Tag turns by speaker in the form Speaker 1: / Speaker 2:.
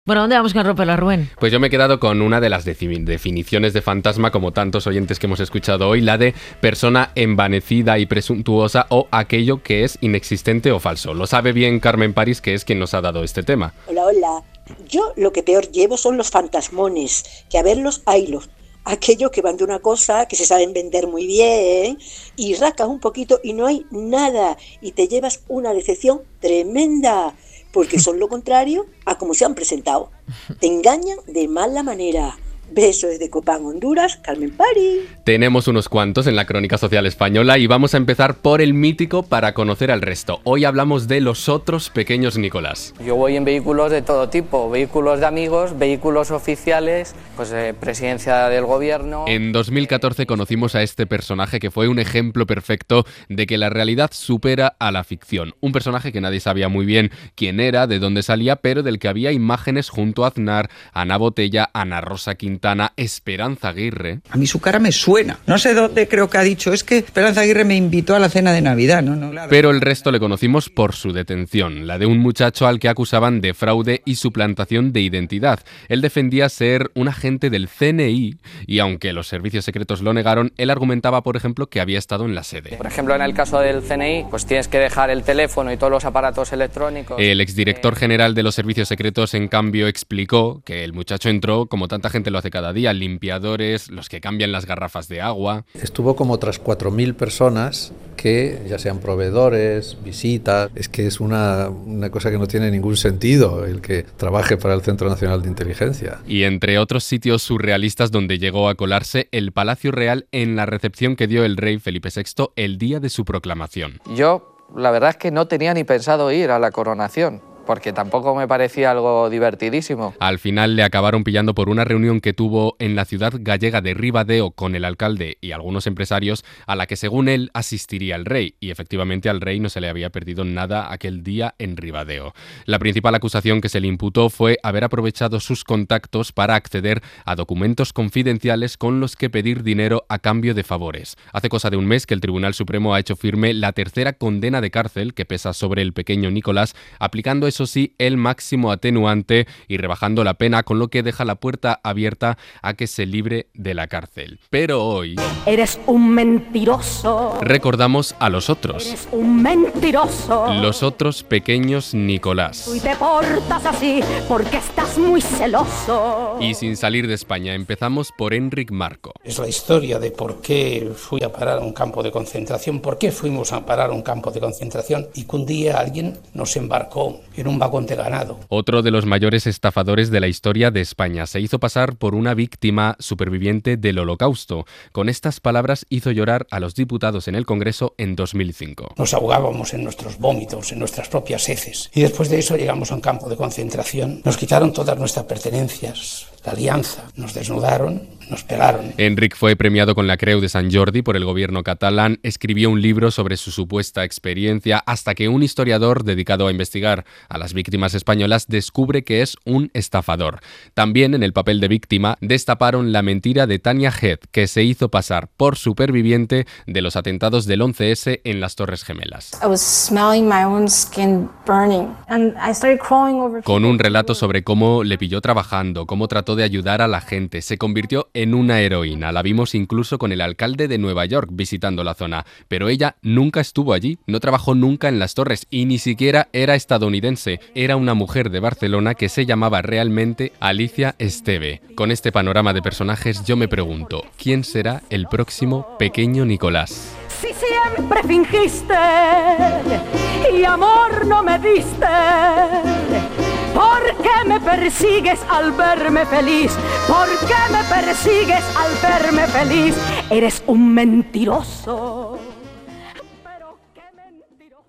Speaker 1: Bueno, ¿dónde vamos con Ropelo, Rubén?
Speaker 2: Pues yo me he quedado con una de las definiciones de fantasma, como tantos oyentes que hemos escuchado hoy, la de persona envanecida y presuntuosa o aquello que es inexistente o falso. Lo sabe bien Carmen París, que es quien nos ha dado este tema.
Speaker 3: Hola, hola. Yo lo que peor llevo son los fantasmones, que a verlos haylos. Aquellos que van de una cosa, que se saben vender muy bien, y rascas un poquito y no hay nada, y te llevas una decepción tremenda, porque son lo contrario a como se han presentado. Te engañan de mala manera. Besos desde Copán, Honduras, Carmen París.
Speaker 2: Tenemos unos cuantos en la Crónica Social Española y vamos a empezar por el mítico para conocer al resto. Hoy hablamos de los otros pequeños Nicolás.
Speaker 4: Yo voy en vehículos de todo tipo, vehículos de amigos, vehículos oficiales, pues presidencia del gobierno.
Speaker 2: En 2014 conocimos a este personaje que fue un ejemplo perfecto de que la realidad supera a la ficción. Un personaje que nadie sabía muy bien quién era, de dónde salía, pero del que había imágenes junto a Aznar, Ana Botella, Ana Rosa Quintana, Esperanza Aguirre.
Speaker 5: A mí su cara me suena. No sé dónde creo que ha dicho. Es que Esperanza Aguirre me invitó a la cena de Navidad. No, claro.
Speaker 2: Pero el resto le conocimos por su detención, la de un muchacho al que acusaban de fraude y suplantación de identidad. Él defendía ser un agente del CNI y aunque los servicios secretos lo negaron, él argumentaba, por ejemplo, que había estado en la sede.
Speaker 4: Por ejemplo, en el caso del CNI, pues tienes que dejar el teléfono y todos los aparatos electrónicos.
Speaker 2: El exdirector general de los servicios secretos, en cambio, explicó que el muchacho entró, como tanta gente lo hace cada día, limpiadores, los que cambian las garrafas de agua.
Speaker 6: Estuvo como otras 4.000 personas que, ya sean proveedores, visitas, es que es una cosa que no tiene ningún sentido el que trabaje para el Centro Nacional de Inteligencia.
Speaker 2: Y entre otros sitios surrealistas donde llegó a colarse el Palacio Real en la recepción que dio el rey Felipe VI el día de su proclamación.
Speaker 4: Yo, la verdad es que no tenía ni pensado ir a la coronación, porque tampoco me parecía algo divertidísimo.
Speaker 2: Al final le acabaron pillando por una reunión que tuvo en la ciudad gallega de Ribadeo con el alcalde y algunos empresarios, a la que según él asistiría el rey, y efectivamente al rey no se le había perdido nada aquel día en Ribadeo. La principal acusación que se le imputó fue haber aprovechado sus contactos para acceder a documentos confidenciales con los que pedir dinero a cambio de favores. Hace cosa de un mes que el Tribunal Supremo ha hecho firme la tercera condena de cárcel que pesa sobre el pequeño Nicolás, aplicando eso sí el máximo atenuante y rebajando la pena, con lo que deja la puerta abierta a que se libre de la cárcel. Pero hoy...
Speaker 7: Eres un mentiroso.
Speaker 2: Recordamos a los otros.
Speaker 7: Eres un mentiroso.
Speaker 2: Los otros pequeños Nicolás.
Speaker 7: Y te portas así porque estás muy celoso.
Speaker 2: Y sin salir de España, empezamos por Enric Marco.
Speaker 8: Es la historia de por qué fui a parar a un campo de concentración, por qué fuimos a parar a un campo de concentración y que un día alguien nos embarcó en un vagón de ganado.
Speaker 2: Otro de los mayores estafadores de la historia de España. Se hizo pasar por una víctima superviviente del Holocausto. Con estas palabras hizo llorar a los diputados en el Congreso en 2005.
Speaker 8: Nos ahogábamos en nuestros vómitos, en nuestras propias heces. Y después de eso llegamos a un campo de concentración. Nos quitaron todas nuestras pertenencias, la alianza. Nos desnudaron, nos pegaron.
Speaker 2: Enric fue premiado con la Creu de Sant Jordi por el gobierno catalán. Escribió un libro sobre su supuesta experiencia hasta que un historiador dedicado a investigar a las víctimas españolas descubre que es un estafador. También en el papel de víctima destaparon la mentira de Tania Head, que se hizo pasar por superviviente de los atentados del 11S en las Torres Gemelas. Con un relato sobre cómo le pilló trabajando, cómo trató de ayudar a la gente, se convirtió en una heroína. La vimos incluso con el alcalde de Nueva York visitando la zona, pero ella nunca estuvo allí, no trabajó nunca en las Torres y ni siquiera era estadounidense. Era una mujer de Barcelona que se llamaba realmente Alicia Esteve. Con este panorama de personajes yo me pregunto, ¿quién será el próximo pequeño Nicolás?
Speaker 7: Si siempre fingiste y amor no me diste, ¿por qué me persigues al verme feliz? ¿Por qué me persigues al verme feliz? Eres un mentiroso.